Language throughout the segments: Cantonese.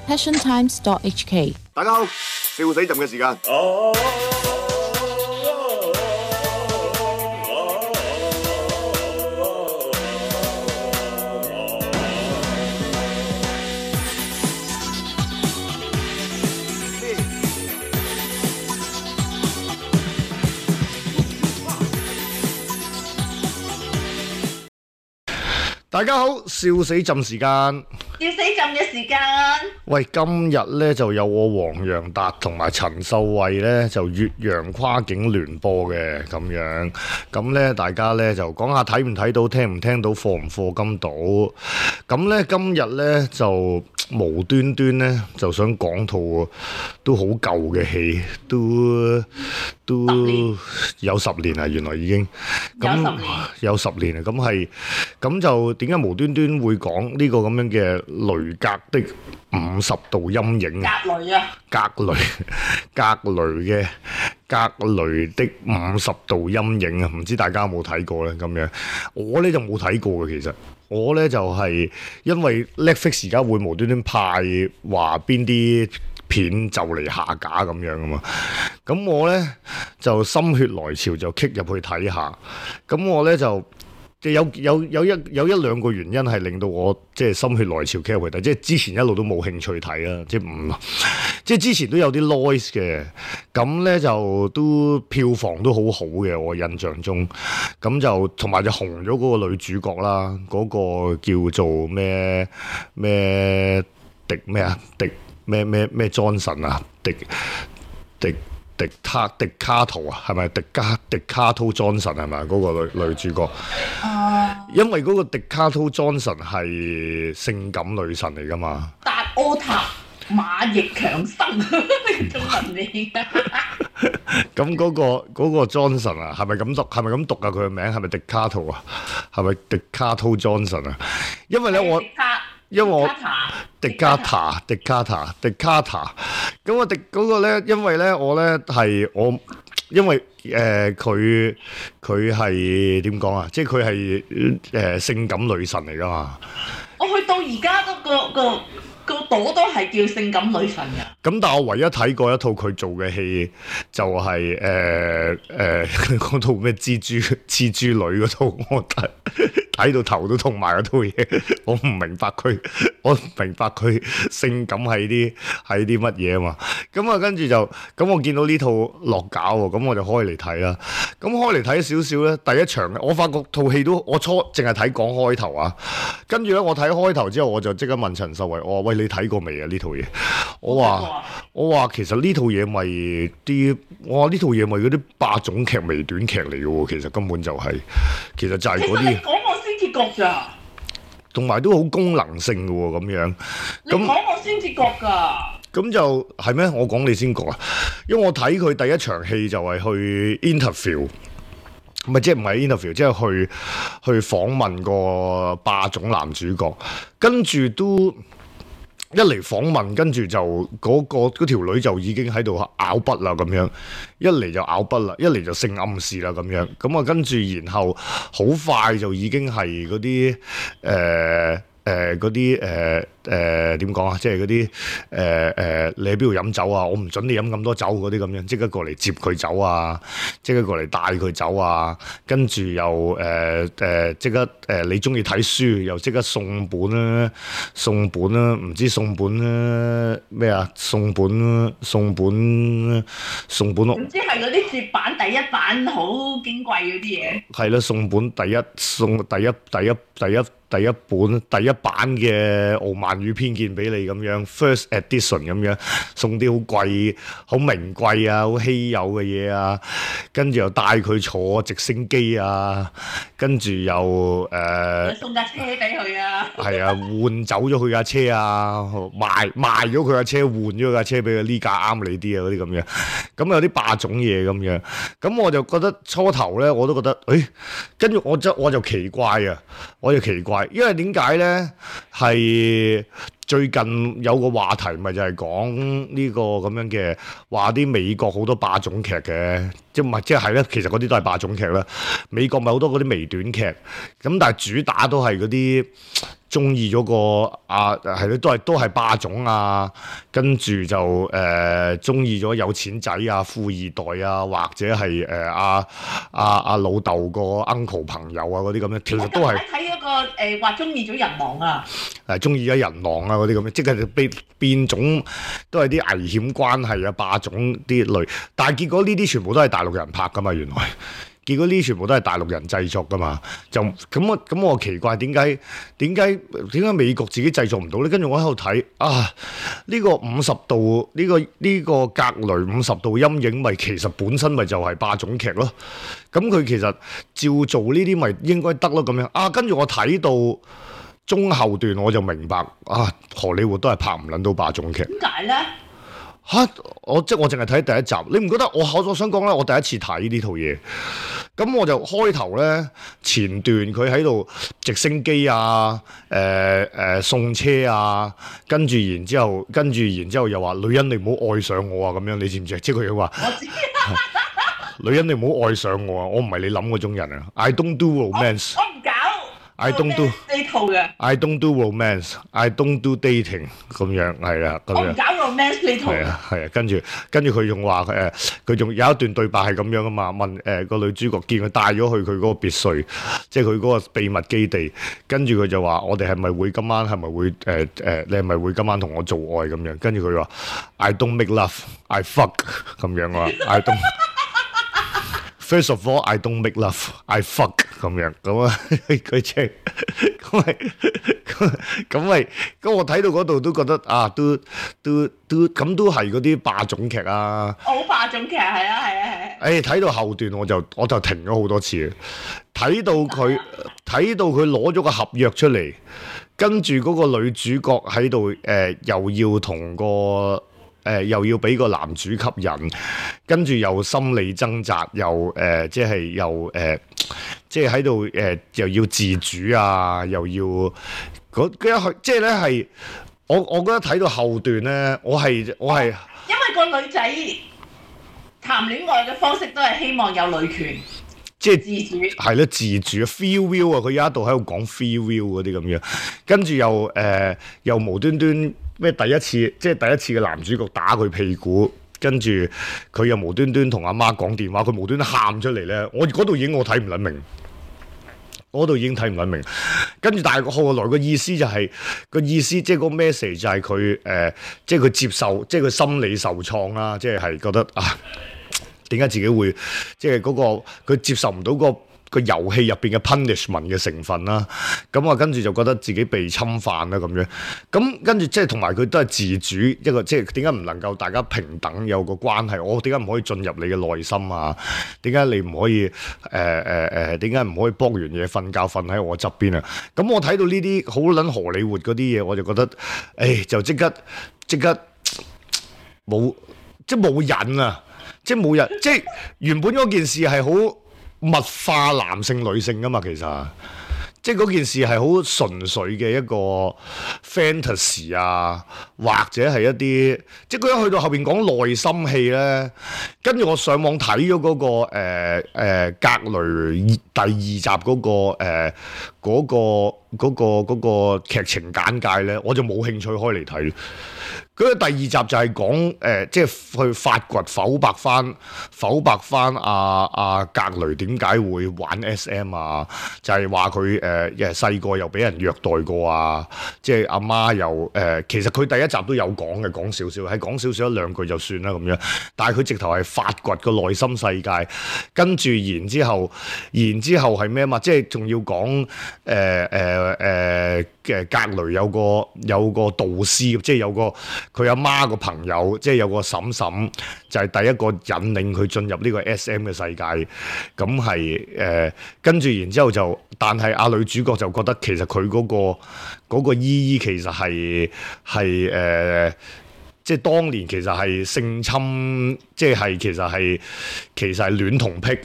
passiontimes.hk。 大家好，笑死朕嘅時間。大家好，笑死朕時間。 笑死朕嘅時間。 喂，今日咧就有我黃洋達同埋陳秀慧咧就越洋跨境聯播嘅咁樣，咁咧大家咧就講下睇唔睇到、聽唔聽到、課唔課金到。咁咧今日咧就無端端咧就想講套都好舊嘅戲，都有10年啦，原來已經有十年啊！咁就點解無端端會講呢個咁樣嘅雷格的50度陰影啊？ 格雷啊！ 格雷的50度陰影啊！唔知大家有冇睇過咧？咁樣我咧就冇睇過嘅，其實我咧就係因為 Netflix 而家會無端端派話邊啲片就嚟下架咁樣啊嘛，咁我咧就心血來潮就 kick 入去睇下，咁我咧就有一兩個原因係令到我即係心血來潮 kick 入去睇，即係之前一路都冇興趣睇啦，即係之前都有啲 noise 嘅，咁咧就都票房都好好嘅，我印象中，咁就同埋就紅咗嗰個女主角啦，嗰個叫做咩咩 Johnson 啊，迪卡圖啊，係咪迪卡圖 Johnson 係咪嗰個女主角？因為嗰個迪卡圖 Johnson 係性感女神嚟㗎嘛。 達奧塔馬翼強生呢個中文名啊！ 咁嗰個 Johnson 啊，係咪咁讀啊？佢嘅名係咪迪卡圖啊？係咪迪卡圖 Johnson 啊？因為咧我迪卡塔，咁我嗰個咧，因為咧我咧係我，因為佢係點講啊？即係佢係性感女神嚟噶嘛。 我去到而家都個朵都係叫性感女神㗎。咁但我唯一睇過一套佢做嘅戲，就係嗰套咩蜘蛛女嗰套，我睇到頭都痛埋嗰套嘢，我唔明白佢性感係啲乜嘢啊嘛。咁啊跟住就咁我見到呢套落架喎，咁我就開嚟睇啦。咁開嚟睇少少咧，第一場我發覺套戲都我初淨係睇講開頭啊，跟住咧我睇開頭之後我就即刻問陳秀慧，我話喂，你睇過未啊呢套嘢？我話其實呢套嘢咪嗰啲霸總劇微短劇嚟嘅喎，其實根本就係、其實就係嗰啲。 先至覺咋， 同埋都好功能性嘅喎，咁樣。 你講我先至覺㗎。咁就係咩？我講你先覺啊，因為我睇佢第一場戲就係去 interview，唔係 interview，即係去訪問個霸總男主角，跟住都。一嚟訪問，跟住就嗰條女就已經喺度咬筆啦咁樣，一嚟就咬筆啦，一嚟就性暗示啦咁樣，咁啊跟住然後好快就已經係嗰啲點講啊？即係嗰啲你喺邊度飲酒啊？我唔準你飲咁多酒嗰啲咁樣，即刻過嚟接佢走啊！即刻過嚟帶佢走啊！跟住又即刻你中意睇書又即刻送本啦，唔知送本啦咩啊？送本咯，唔知係嗰啲絕版第一版好矜貴嗰啲嘢。係啦，送本送第一版嘅《傲慢與偏見》俾你咁樣 ，First Edition 咁樣，送啲好貴、好名貴啊、好稀有嘅嘢啊，跟住又帶佢坐直升機啊，跟住又送架車俾佢啊， 係啊，換走咗佢架車啊，賣咗佢架車，換咗架車俾佢，呢架啱你啲啊嗰啲咁樣，咁有啲霸總嘢咁樣，咁我就覺得初頭咧我都覺得，跟住我就奇怪啊，因為點解咧？係最近有個話題，咪就係講呢個咁樣嘅話啲美國好多霸總劇嘅，即係咧，其實嗰啲都係霸總劇啦。美國咪好多嗰啲微短劇，咁但係主打都係嗰啲中意咗個係咯，都係霸總啊，跟住就中意咗有錢仔啊、富二代啊，或者係阿老豆個 uncle 朋友啊嗰啲咁樣，其實都係睇嗰個話中意咗人狼啊， 中意咗人狼啊嗰啲咁樣，即係變種都係啲危險關係啊、霸總啲類，但係結果呢啲全部都係大陸人拍噶嘛，原來。結果呢啲全部都係大陸人製作噶嘛，就咁我奇怪點解美國自己製作唔到咧？跟住我喺度睇呢個50度呢個格雷50度陰影咪其實本身咪就係霸總劇咯。咁佢其實照做呢啲咪應該得咯咁樣。跟住我睇到中後段我就明白荷里活都係拍唔撚到霸總劇。 點解咧？ 我淨係睇第一集，你唔覺得我想講咧？我第一次睇呢套嘢，咁我就開頭咧前段佢喺度直升機啊、送車啊，跟住然之後又話女人你唔好愛上我啊咁樣，你知唔知？即係佢話我知女人你唔好愛上我啊，我唔係你諗嗰種人啊 ，I don't do romance。 我唔搞。 I don't do 呢套嘅。 I don't do romance. I don't do dating 咁樣係啦，咁樣。 我唔搞 romance 呢套。 係啊，跟住佢仲話佢仲有一段對白係咁樣啊嘛，問個女主角見佢帶咗去佢嗰個別墅，即係佢嗰個秘密基地，跟住佢就話：我哋係咪會今晚係咪會你係咪會今晚同我做愛咁樣？跟住佢話：I don't make love, I fuck 咁樣啊 ，I don't。First of all, I don't make love, I fuck 咁樣咁啊，佢即係咁我睇到嗰度都覺得都咁都係嗰啲霸總劇啊， 好霸總劇係啊。 睇到後段我就停咗好多次，睇到佢攞咗個合約出嚟，跟住嗰個女主角喺度又要同個。又要俾個男主吸引，跟住又心理掙扎，又即係喺度又要自主啊，又要即係咧係我覺得睇到後段咧，我係因為個女仔談戀愛嘅方式都係希望有女權， 即係自主係咯，自主 free will 啊，佢有一度喺度講 free will 嗰啲咁樣，跟住又無端端。咩第一次嘅男主角打佢屁股，跟住佢又無端端同阿媽講電話，佢無端端喊出嚟咧，我嗰度已經睇唔撚明，跟住但係後來個意思就係、即係個 message 就係佢即係佢接受，即係佢心理受創啦，即係覺得點解自己會即係嗰個佢接受唔到個遊戲入邊嘅 punishment 嘅成分啦，咁跟住就覺得自己被侵犯啦咁樣，咁跟住即係同埋佢都係自主一個，即係點解唔能夠大家平等有個關係？我點解唔可以進入你嘅內心啊？點解你唔可以點解唔可以搏完嘢瞓覺瞓喺我側邊啊？咁我睇到呢啲好撚荷里活嗰啲嘢，我就覺得就即刻冇癮啊！即係冇癮，即係原本嗰件事係好物化男性女性噶嘛，其實即係嗰件事係好純粹嘅一個 fantasy 啊，或者係一啲即係佢一去到後邊講內心戲咧，跟住我上網睇咗嗰個格雷第二集嗰個劇情簡介咧，我就冇興趣開嚟睇。佢個第二集就係講即係去發掘剖白翻格雷點解會玩 SM 啊？就係話佢細個又俾人虐待過啊！即係阿媽又其實佢第一集都有講少少，係講少少一兩句就算啦咁樣。但係佢直頭係發掘個內心世界，跟住然之後係咩嘛？即係仲要講格雷有個導師，即係有個佢阿媽個朋友，即係有個嬸嬸，就係第一個引領佢進入呢個 SM 嘅世界。咁係跟住然之後就，但係阿女主角就覺得其實佢嗰個姨姨其實係即係當年其實係性侵，即係其實係戀童癖。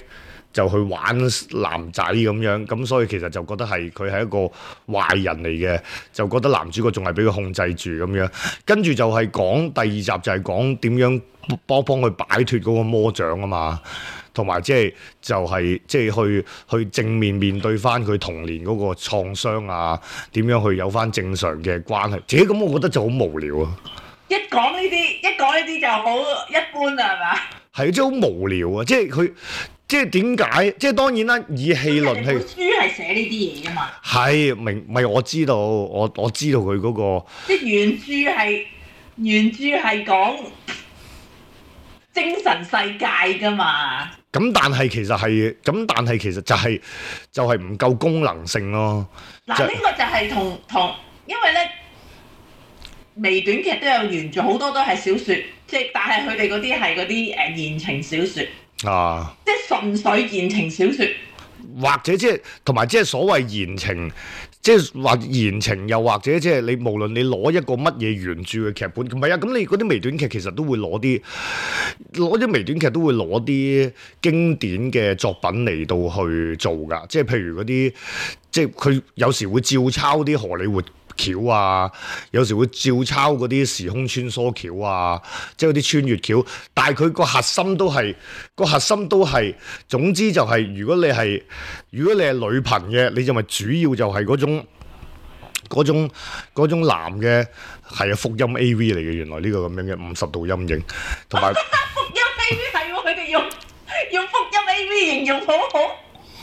就去玩男仔咁樣，咁所以其實就覺得佢係一個壞人嚟嘅，就覺得男主角仲係俾佢控制住咁樣。跟住就係講第二集就係講點樣幫佢擺脱嗰個魔掌啊嘛，同埋即係去正面對翻佢童年嗰個創傷啊，點樣去有翻正常嘅關係。自己咁我覺得就好無聊啊！ 一講呢啲就好一般啦，係嘛？ 係即係好無聊啊！即係佢。即係點解？即係當然啦，以戲論戲。 本書係寫呢啲嘢㗎嘛？ 係明，咪我知道，我知道佢嗰個。 即係原著係講精神世界㗎嘛？ 咁但係其實就係唔夠功能性咯。 嗱，呢個就係同，因為咧微短劇都有原著，好多都係小説，即係但係佢哋嗰啲係嗰啲言情小説。 啊！ 即係純粹言情小説， 或者即係同埋即係所謂言情，即係話言情，又或者即係你無論你攞一個乜嘢原著嘅劇本，唔係啊，咁你嗰啲微短劇其實都會攞啲微短劇都會攞啲經典嘅作品嚟到去做㗎，即係譬如嗰啲，即係佢有時會照抄啲荷里活橋啊，有時會照抄嗰啲時空穿梭橋啊，即係嗰啲穿越橋，但係佢個核心都係，總之就係如果你係女頻嘅，你就咪主要就係嗰種男嘅係啊，福音 A.V. 嚟嘅，原來呢個咁樣嘅50度陰影，同埋福音 A.V. 係喎，佢哋用福音 A.V. 形容好好。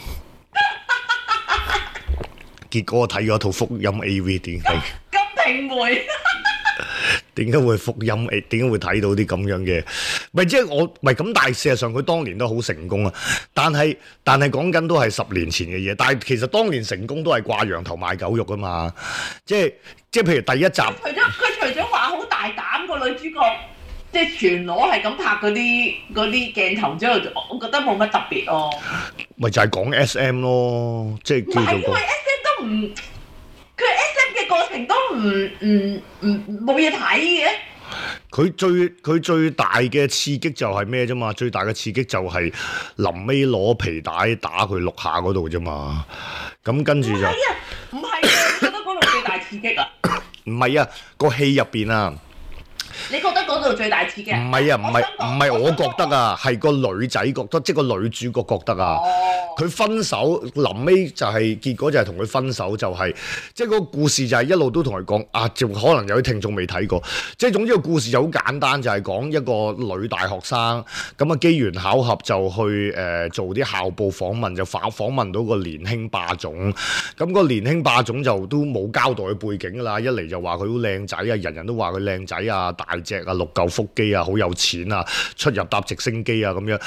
結果我睇咗一套福音 A.V. 點解？ 金瓶梅點解會福音 A？ 點解會睇到啲咁樣嘅？咪即係我咪咁，但係事實上佢當年都好成功啊！但係講緊都係10年前嘅嘢，但係其實當年成功都係掛羊頭賣狗肉啊嘛！即係譬如第一集， 佢除咗話好大膽個女主角，即係全裸係咁拍嗰啲鏡頭之後，我覺得冇乜特別咯。 咪就係講 S.M. 咯，即係叫做因為 S.M. 都唔，佢 S.M. 嘅過程都唔冇嘢睇嘅。 佢最大嘅刺激就係咩啫嘛？最大嘅刺激就係臨尾攞皮帶打佢6下嗰度啫嘛。咁跟住就唔係啊！你覺得嗰度最大刺激啊？ 唔係啊，個戲入邊啊。 你覺得嗰度最大刺激？ 唔係啊，唔係我覺得啊，係個女仔覺得，即係個女主角覺得啊。佢分手臨尾就係結果就係同佢分手，就係即係嗰個故事就係一路都同佢講啊，就可能有啲聽眾未睇過，即係總之個故事就好簡單，就係講一個女大學生咁啊，機緣巧合就去做啲校報訪問，就訪問到個年輕霸總，咁個年輕霸總就都冇交代佢背景㗎啦，一嚟就話佢好靚仔啊，人人都話佢靚仔啊，大隻啊，6嚿腹肌啊，好有錢啊，出入搭直升機啊咁樣，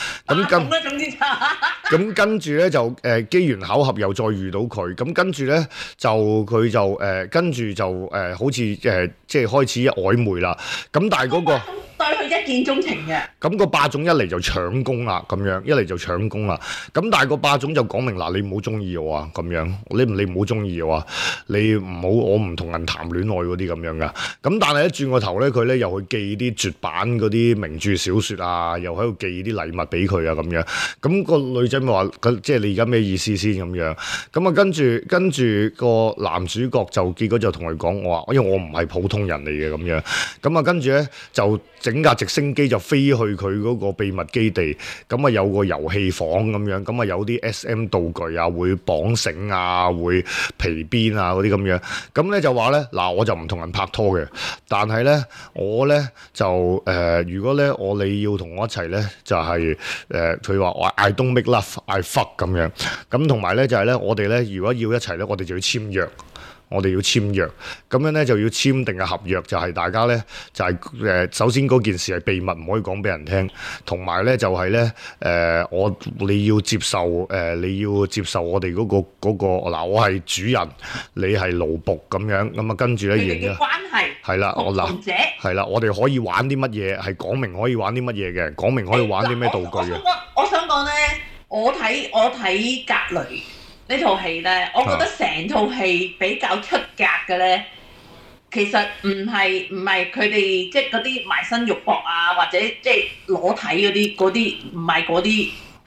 咁跟住咧就機緣巧合又再遇到佢，咁跟住咧就佢就跟住就好似即係開始曖昧啦，咁但係嗰個對佢一見鍾情嘅，咁個霸總一嚟就搶功啦，咁樣一嚟就搶功啦，咁但係個霸總就講明嗱，你唔好中意我啊，咁樣你唔好中意我啊，你唔好我唔同人談戀愛嗰啲咁樣噶，咁但係一轉個頭咧，佢咧又去寄啲絕版嗰啲名著小説啊，又喺度寄啲禮物俾佢啊咁樣，咁個女仔咪話即係你而家咩意思先咁樣，咁啊跟住個男主角就結果就同佢講，我話因為我唔係普通人嚟嘅咁樣，咁啊跟住咧就整架直升機就飛去佢嗰個秘密基地，咁啊有個遊戲房咁樣，咁啊有啲 SM 道具啊，會綁繩啊，會皮鞭啊嗰啲咁樣，咁咧就話咧嗱，我就唔同人拍拖嘅，但係咧我咧就如果咧你要同我一齊咧，就係佢話I don't make love I fuck 咁樣，咁同埋咧就係咧我哋咧如果要一齊咧，我哋就要簽約。我哋要簽約，咁樣咧就要簽訂嘅合約，就係大家咧就係首先嗰件事係秘密，唔可以講俾人聽，同埋咧就係咧你要接受我哋嗰個嗱，我係主人，你係奴僕咁樣，咁啊跟住咧你哋嘅關係係啦，係啦，我哋可以玩啲乜嘢，係講明可以玩啲乜嘢嘅，講明可以玩啲咩道具嘅。 我想講咧，我睇格雷呢套戲咧，我覺得成套戲比較出格嘅咧，其實唔係佢哋即係嗰啲埋身肉搏啊，或者即係裸體嗰啲，唔係嗰啲，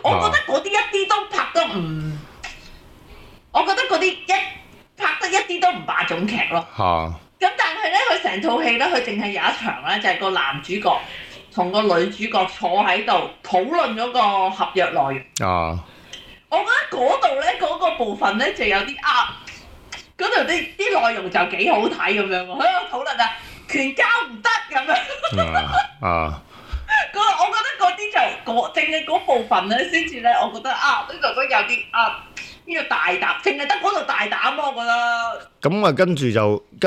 我覺得嗰啲一啲都拍得唔，我覺得嗰啲拍得一啲都唔霸總劇咯。咁但係咧，佢成套戲咧，佢淨係有一場咧，就係個男主角同個女主角坐喺度討論嗰個合約內容。我覺得嗰度咧，嗰個部分咧就有啲嗰度啲內容就幾好睇咁樣喎。喺度討論權交唔得咁樣。我覺得嗰啲就淨係嗰部分咧，先至咧，我覺得呢度都有啲呢個大膽，淨係得嗰度大膽咯，我覺得。 咁啊，跟住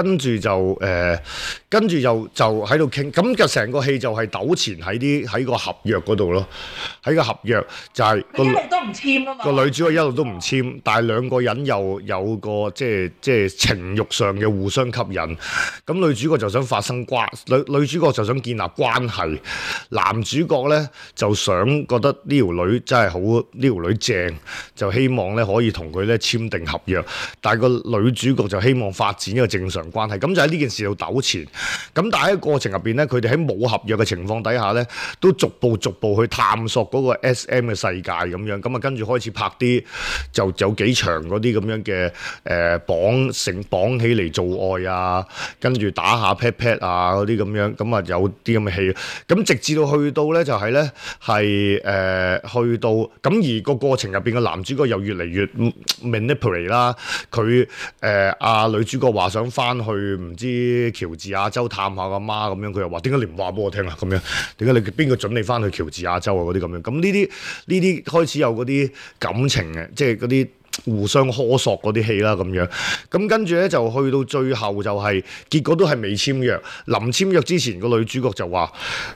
就喺度傾，咁就成個戲就係糾纏喺個合約嗰度咯，喺個合約就係佢一路都唔簽啊嘛。 個女主角一路都唔簽，但係兩個人又有個即係情慾上嘅互相吸引，咁女主角就想發生女主角就想建立關係，男主角咧就想覺得呢條女真係好，呢條女正，就希望咧可以同佢咧簽訂合約，但係個女主角就希望發展一個正常關係，咁就喺呢件事度糾纏。咁但係喺過程入邊咧，佢哋喺冇合約嘅情況底下咧，都逐步去探索嗰個 SM 嘅世界咁樣。咁啊，跟住開始拍啲就有幾場嗰啲咁樣嘅綁起嚟做愛啊，跟住打下 pat pat 啊嗰啲咁樣。咁啊有啲咁嘅戲。咁直至到去到咧就係咧去到咁而個過程入邊嘅男主角又越嚟越 manipulate 啦。佢女主角話想翻去唔知喬治亞州探下阿媽咁樣，佢又話點解你唔話俾我聽啊？咁樣點解你邊個準你翻去喬治亞州啊？嗰啲咁樣，咁呢啲開始有嗰啲感情嘅，即係嗰啲互相苛索嗰啲戲啦咁樣。咁跟住咧就去到最後就係、結果都係未簽約。臨簽約之前個女主角就話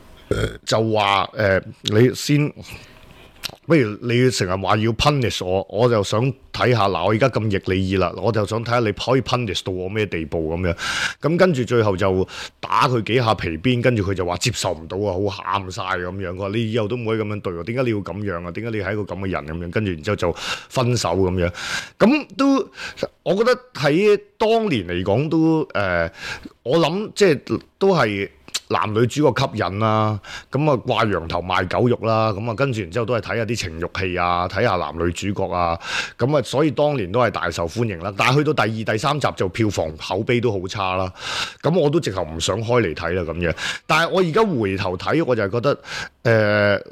你先。不如你成日話要 punish 我就想睇下嗱，我而家咁逆你意啦，我就想睇下你可以 punish 到我咩地步咁樣。咁跟住最後就打佢幾下皮鞭，跟住佢就話接受唔到啊，好喊晒咁樣。佢話你以後都唔可以咁樣對我，點解你要咁樣啊？點解你係一個咁嘅人咁樣？跟住然之後就分手咁樣。咁都我覺得喺當年嚟講都我諗即係都係。男女主角吸引啦，咁啊掛羊頭賣狗肉啦，咁啊跟住然之後都係睇下啲情慾戲啊，睇下男女主角啊，咁啊所以當年都係大受歡迎啦。但係去到第二、第三集就票房口碑都好差啦，咁我都直頭唔想開嚟睇啦咁樣。但係我而家回頭睇，我就係覺得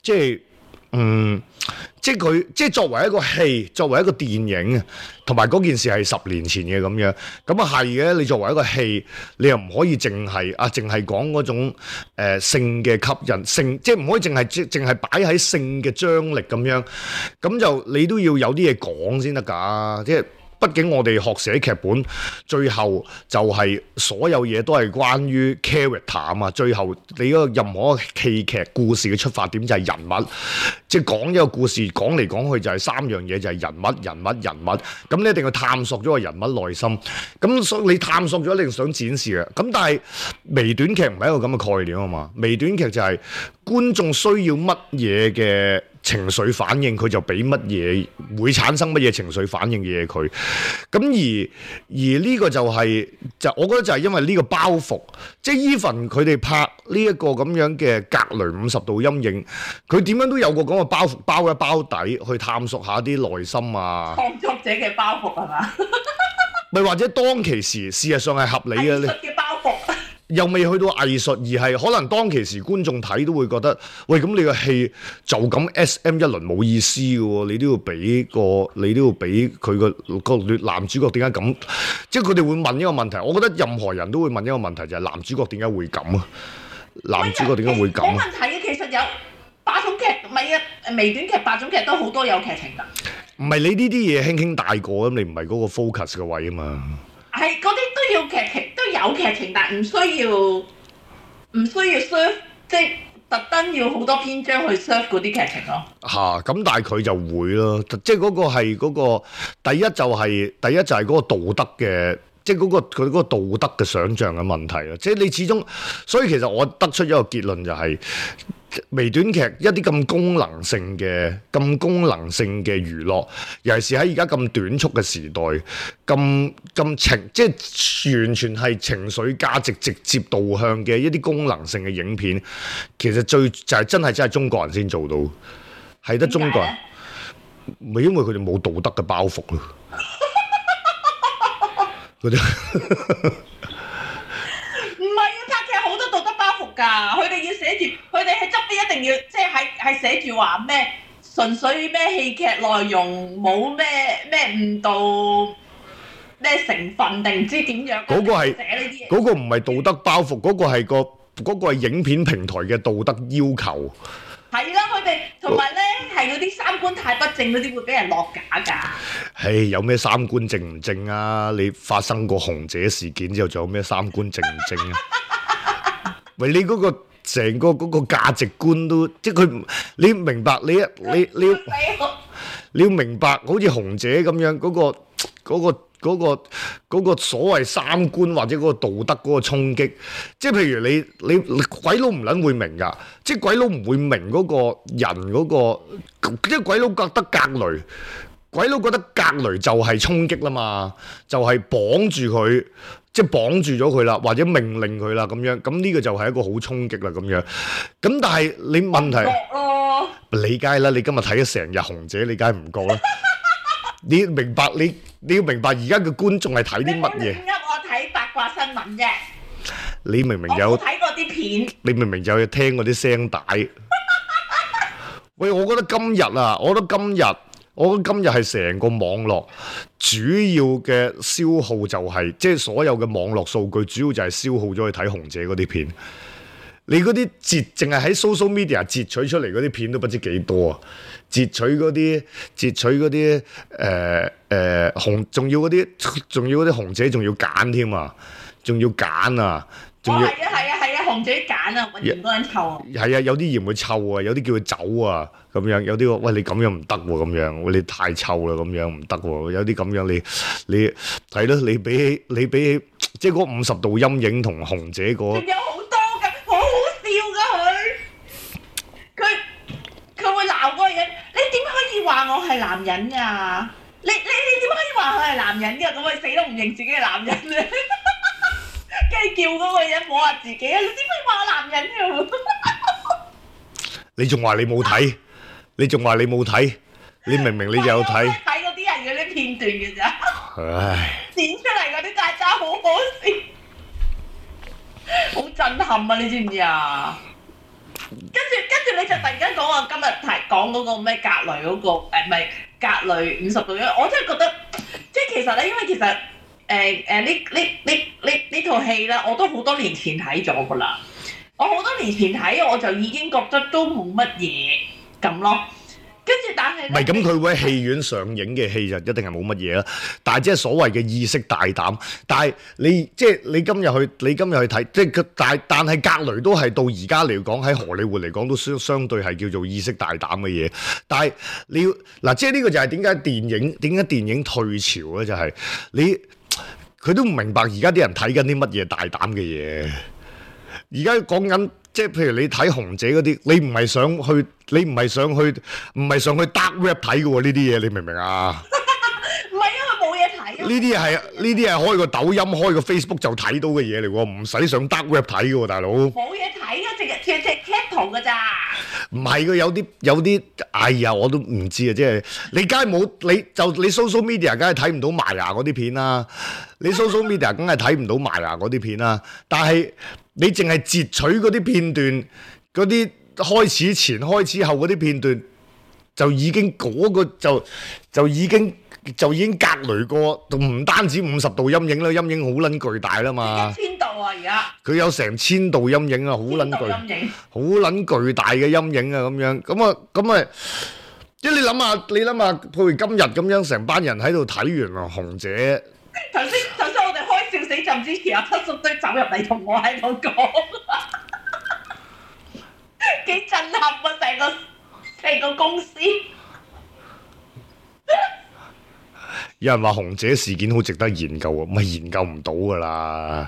即係佢，即係作為一個戲，作為一個電影，同埋嗰件事係10年前嘅咁樣，咁啊係嘅。你作為一個戲，你又唔可以淨係講嗰種性嘅吸引，性即係唔可以淨係擺喺性嘅張力咁樣，咁就你都要有啲嘢講先得㗎，即係。畢竟我哋學寫劇本，最後就係所有嘢都係關於 character 啊嘛。最後你嗰個任何戲劇故事嘅出發點就係人物，即係講一個故事講嚟講去就係3樣嘢，就係人物。咁你一定要探索咗個人物內心。咁所以你探索咗，你就想展示嘅。咁但係微短劇唔係一個咁嘅概念啊嘛。微短劇就係觀眾需要乜嘢嘅情緒反應，佢就俾乜嘢，會產生乜嘢情緒反應嘅嘢佢。咁而呢個就係我覺得就係因為呢個包袱，即係 even 佢哋拍呢一個咁樣嘅格雷50度陰影，佢點樣都有個咁嘅包袱，包一包底去探索下啲內心啊。 創作者嘅包袱係嘛？ 咪或者當其時事實上係合理嘅咧。 嘅包袱。 又未去到藝術，而係可能當其時觀眾睇都會覺得，喂，咁你個戲就咁 SM 一輪冇意思嘅喎，你都要俾佢個男主角點解咁？即係佢哋會問一個問題，我覺得任何人都會問一個問題，就係男主角點解會咁啊？男主角點解會咁啊？ 冇問題嘅，其實有霸總劇，唔係啊，微短劇、霸總劇都好多有劇情㗎。唔係你呢啲嘢輕輕帶過，咁你唔係嗰個 focus 嘅位啊嘛。係嗰啲都要劇情，都有劇情，但唔需要 serve， 即係特登要好多篇章去 serve 嗰啲劇情咯。 咁但係佢就會咯，即係嗰個係嗰個第一就係嗰個道德嘅，即係佢嗰個道德嘅想像嘅問題啦。即係你始終，所以其實我得出一個結論就係。微短劇一啲咁功能性嘅娛樂，尤其是喺而家咁短促嘅時代，即係完全係情緒價值直接導向嘅一啲功能性嘅影片，其實就係真係中國人先做到。 係得中國人，咪因為佢哋冇道德嘅包袱咯。佢哋唔係要拍劇好多道德包袱㗎，佢哋要寫住，佢哋喺側邊一定要即係寫住話咩純粹咩戲劇內容冇咩誤導咩成分定唔知點樣。 嗰個係寫呢啲嘢， 嗰個唔係道德包袱，嗰個係影片平台嘅道德要求。 係啦，佢哋同埋咧係嗰啲三觀太不正嗰啲會俾人落架㗎。 係有咩三觀正唔正啊？你發生過紅姐事件之後，仲有咩三觀正唔正啊？喂，你嗰個成個嗰個價值觀都即係佢，你明白？你要明白，好似紅姐咁樣嗰個所謂三觀或者嗰個道德嗰個衝擊，即係譬如你鬼佬唔撚會明㗎，即係鬼佬唔會明嗰個人嗰個，即係鬼佬覺得格雷。鬼佬覺得格雷就係衝擊啦嘛，就係綁住佢，即係綁住咗佢啦，或者命令佢啦咁樣，咁呢個就係一個好衝擊啦咁樣。咁但係你問題，你梗係啦，你今日睇咗成日紅姐，你梗係唔覺啦。你明白你要明白而家嘅觀眾係睇啲乜嘢？ 我睇八卦新聞啫。 你明明有睇過啲片， 你明明就有聽嗰啲聲帶。喂，我覺得今日係成個網絡主要嘅消耗就係，即係所有嘅網絡數據主要就係消耗咗去睇紅姐嗰啲片。你嗰啲淨係喺 social media 截取出嚟嗰啲片都不知幾多啊！截取嗰啲紅，仲要嗰啲紅姐仲要揀添啊！仲要揀啊！仲要係啊！紅姐揀啊，嫌嗰人臭啊！ 係啊，有啲嫌佢臭啊，有啲叫佢走啊，咁樣有啲話喂你咁樣唔得喎，咁樣喂你太臭啦，咁樣唔得喎，有啲咁樣你係咯，你比起即係嗰50度陰影同紅姐嗰， 仲有好多㗎，好好笑㗎佢會鬧嗰個人，你點可以話我係男人㗎？你點可以話佢係男人㗎？咁佢死都唔認自己係男人咧。跟住叫嗰個人摸下自己啊！你點可以話我男人㗎？ 你仲話你冇睇？你明明你就有睇。 睇嗰啲人嗰啲片段嘅咋？ 唉！ 剪出嚟嗰啲大家好好笑，好震撼啊！你知唔知啊？跟住你就突然間講話今日講嗰個咩格雷嗰個唔係格雷50度陰，我真係覺得即係其實咧，因為其實。呢套戲啦，我都好多年前睇咗噶啦。我好多年前睇，我就已經覺得都冇乜嘢咁咯。跟住但係唔係咁，佢會喺戲院上映嘅戲就一定係冇乜嘢啦。但係即係所謂嘅意識大膽。但係你今日去睇，即係但係格雷都係到而家嚟講喺荷里活嚟講都相對係叫做意識大膽嘅嘢。但係你要嗱，即係呢個就係點解電影退潮咧？就係佢都唔明白而家啲人睇緊啲乜嘢大膽嘅嘢。而家講緊即係譬如你睇紅姐嗰啲，你唔係上去 dark web 睇嘅喎，呢啲嘢你明唔明啊？ 唔係因為冇嘢睇。 呢啲係開個抖音、開個 Facebook 就睇到嘅嘢嚟喎，唔使上 dark web 睇嘅喎，大佬。 冇嘢睇啊，淨係 cap 圖㗎咋。 唔係嘅，有啲，哎呀，我都唔知啊！即係你梗係冇，你 social media 梗係睇唔到埋牙嗰啲片啦。你 social media 梗係睇唔到埋牙嗰啲片啦。但係你淨係截取嗰啲片段，嗰啲開始前、開始後嗰啲片段，就已經嗰個就已經格雷過，唔單止50度陰影啦，陰影好撚巨大啦嘛。1000度啊！而家佢有成1000度陰影啊，好撚巨大嘅陰影啊，咁啊，即係你諗下，譬如今日咁樣，成班人喺度睇完紅姐。頭先我哋開笑死朕之前，阿七叔都走入嚟同我喺度講，幾震撼啊！成個公司。 有人話紅姐事件好值得研究啊，咪研究唔到噶啦，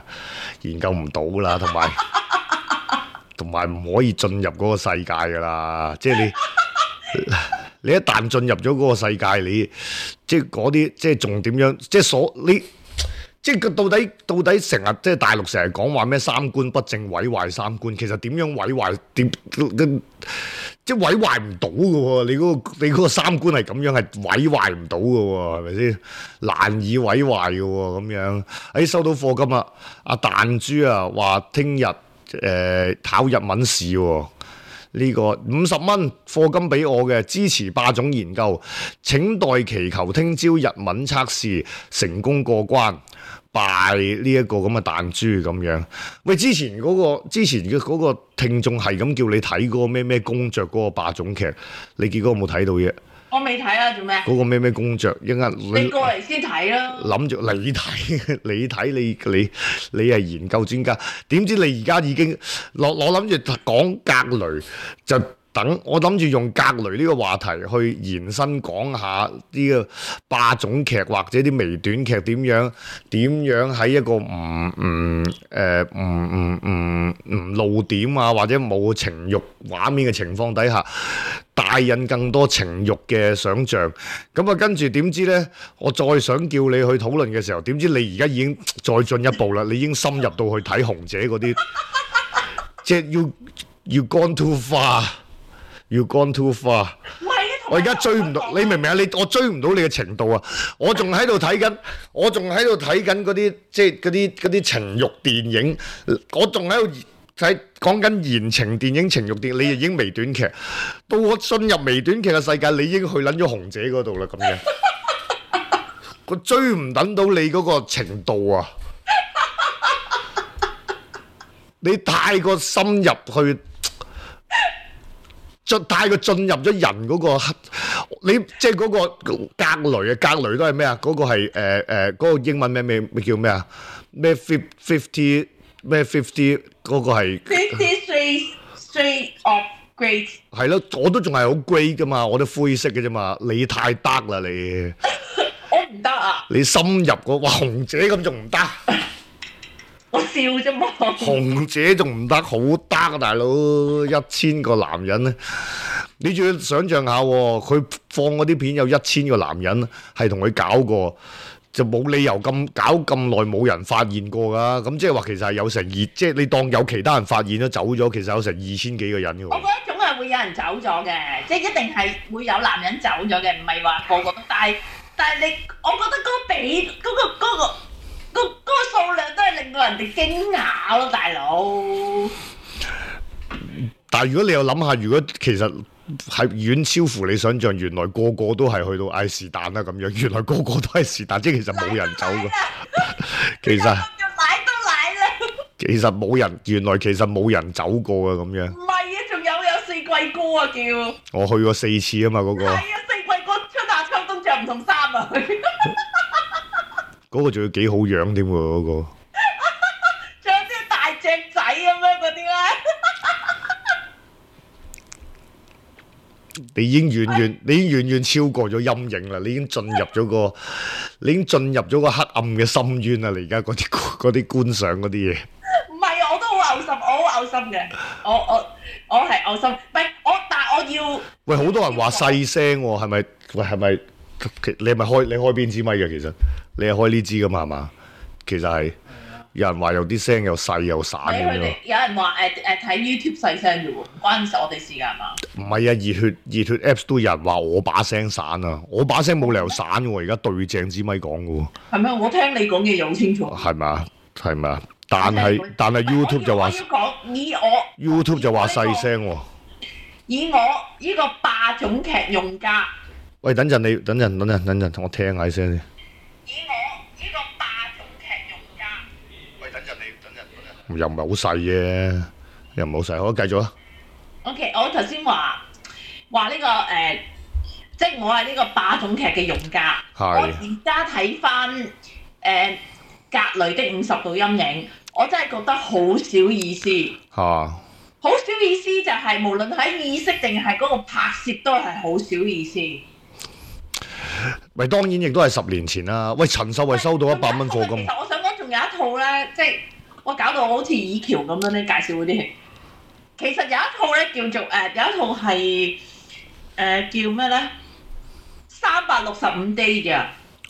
同埋唔可以進入嗰個世界噶啦，即係你一旦進入咗嗰個世界，你即係嗰啲即係仲點樣，即係即係到底成日即係大陸成日講話咩三觀不正毀壞三觀，其實點樣毀壞即係毀壞唔到嘅喎，你嗰個三觀係咁樣係毀壞唔到嘅喎，係咪先？難以毀壞嘅喎咁樣。收到課金啦，阿彈珠啊話聽日考日文試喎。呢個50蚊課金俾我嘅，支持霸總研究，請代祈求聽朝日文測試成功過關，拜呢一個咁嘅彈珠咁樣。喂，之前嘅嗰個聽眾係咁叫你睇嗰個咩公爵嗰個霸總劇，你結果有冇睇到啫？ 我未睇啊，做咩？ 嗰個咩公爵，一陣你過嚟先睇啦。諗住你睇，你係研究專家，點知你而家已經我諗住講格雷，就等我諗住用格雷呢個話題去延伸講下呢個霸總劇或者啲微短劇點樣喺一個唔露點啊，或者冇情慾畫面嘅情況底下，帶引更多情慾嘅想像。咁啊，跟住點知呢？我再想叫你去討論嘅時候，點知你而家已經再進一步啦，你已經深入到去睇紅姐嗰啲，即係要 gone too far。You gone too far。我而家追唔到，你明唔明啊？我追唔到你嘅程度啊！我仲喺度睇緊嗰啲即係嗰啲情慾電影，我仲喺度講緊言情電影、情慾電影，你已經微短劇。到我進入微短劇嘅世界，你已經去撚咗紅姐嗰度啦，咁樣。我追唔等到你嗰個程度啊！你太過深入去。太過進入咗人嗰個，你即係嗰個格雷啊，格雷都係咩啊？嗰個係嗰個英文咩叫咩啊？咩 50嗰個係 50 of great。係咯，我都仲係好 great 噶嘛，我都灰色嘅啫嘛，你太得啦你。 我唔得啊！ 你深入嗰哇紅姐咁仲唔得？ 我笑啫嘛， 紅姐仲唔得，好得啊大佬，1000個男人咧，你仲要想象下喎，佢放嗰啲片有1000個男人係同佢搞過，就冇理由搞咁耐冇人發現過噶，咁即係話其實係有成即係你當有其他人發現咗走咗，其實有成2000幾個人嘅喎。 我覺得總係會有人走咗嘅，即係一定係會有男人走咗嘅，唔係話個個都，但係你，我覺得嗰個比嗰個數量都係令到人哋驚訝咯，大佬。 但係如果你又諗下，如果其實係遠超乎你想象，原來個個都係去到嗌是但啦咁樣，原來個個都係是但，即係其實冇人走嘅。其實奶都奶啦。 其實冇人，原來其實冇人走過嘅咁樣。 唔係啊，仲有四季歌啊叫。 我去過4次啊嘛，嗰個。係啊，四季歌春夏秋冬着唔同衫啊。 嗰個仲要幾好樣添喎，嗰個。 仲有啲大隻仔咁樣嗰啲咧。 你已經遠遠超過咗陰影啦，你已經進入咗個黑暗嘅深淵啦！你而家嗰啲觀賞嗰啲嘢。 唔係啊，我都好嘔心，我好嘔心嘅，我係嘔心，但係我要。喂， 好多人話細聲喎，係咪？喂，係咪？你係咪開邊支咪嘅？其實你係開呢支噶嘛？係嘛？其實係有人話有啲聲又細又散咁樣。 有人話睇 YouTube 細聲啫喎，唔關我哋事㗎係嘛？ 唔係啊，熱血 Apps 都有人話我把聲散啊，我把聲冇理由散喎，而家對正支咪講嘅喎。 係咪？我聽你講嘢又好清楚。 係咪啊？但係 YouTube 就話 YouTube 就話細聲喎。 以我呢個霸總劇用家。 喂，等陣，我聽下聲先。 以我呢個霸總劇用家。 喂，等陣。又唔係好細啫，又唔係好細，好繼續啊。 OK， 我頭先話呢個即係我係呢個霸總劇嘅用家。係。我而家睇翻格雷的50度陰影，我真係覺得好少意思。嚇。好少意思就係無論喺意識定係嗰個拍攝都係好少意思。 咪當然亦都係10年前啦。喂，陳秀慧收到100蚊課金。 其實我想講仲有一套咧，即係我搞到好似以橋咁樣咧介紹嗰啲戲。其實有一套咧叫做有一套係叫咩咧？365 day 嘅。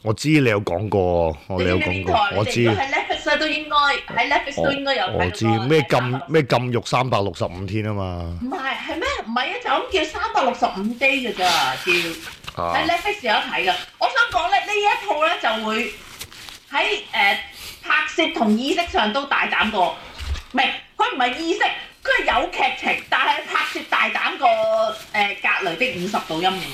我知你有講過，你有講過，我知。 喺 Netflix 都應該喺 Netflix 都應該有睇到。 我知咩禁慾365天啊嘛。 唔係咩？唔係啊，就咁叫365 day 㗎咋，叫喺 Netflix 有得睇㗎。我想講咧，呢一套咧就會喺拍攝同意識上都大膽過，唔係佢唔係意識，佢係有劇情，但係拍攝大膽過格雷的50度陰影。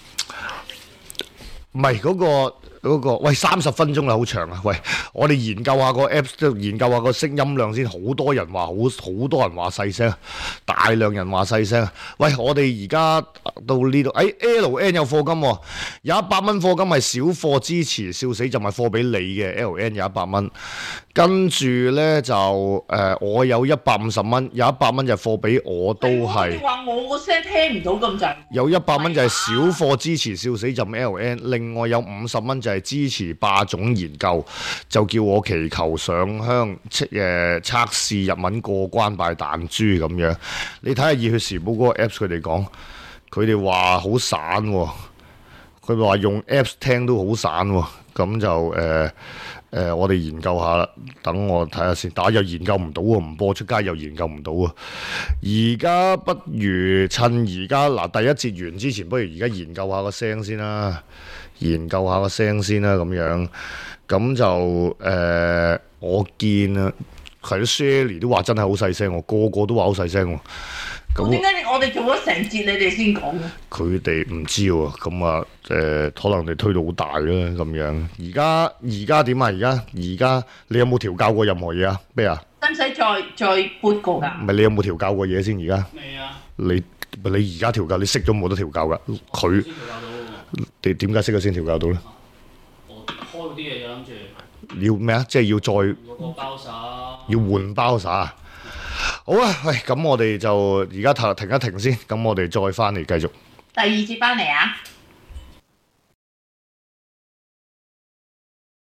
唔係嗰個，喂30分鐘啦，好長啊！喂，我哋研究下個 Apps， 研究下個聲音量先。好多人話好多人話細聲，大量人話細聲。喂，我哋而家到呢度，LN 有課金喎，有100蚊課金係小課支持，笑死就係課俾你嘅 LN 有100蚊。跟住咧就我有150蚊，有100蚊就課俾我都係。 你話我個聲聽唔到咁滯。有 100蚊就係小課支持，笑死就 LN。另外有50蚊就係支持霸總研究，就叫我祈求上香測試日文過關拜彈珠咁樣。你睇下熱血時報嗰個 Apps 佢哋講，佢哋話好散喎，佢話用 Apps 聽都好散喎，咁就我哋研究下啦，等我睇下先。但係又研究唔到喎，唔播出街又研究唔到喎。而家不如趁而家嗱第一節完之前，不如而家研究下個聲先啦，研究下個聲先啦，咁樣咁就我見啊，係咯 Shelly 都話真係好細聲喎，個個都話好細聲喎。 咁點解我哋做咗成節你哋先講嘅？佢哋唔知喎，咁啊可能你推到好大啦咁樣。而家點啊？而家你有冇調教過任何嘢啊？咩啊？ 使唔使再撥過㗎？ 唔係你有冇調教過嘢先？而家未啊？ 你而家調教，你識咗冇得調教㗎？佢你點解識咗先調教到咧？ 我開嗰啲嘢就諗住要咩啊？即係要再嗰個包灑， 要換包灑啊！好啊，喂，咁我哋就而家停一停先，咁我哋再翻嚟繼續。 第二節翻嚟啊！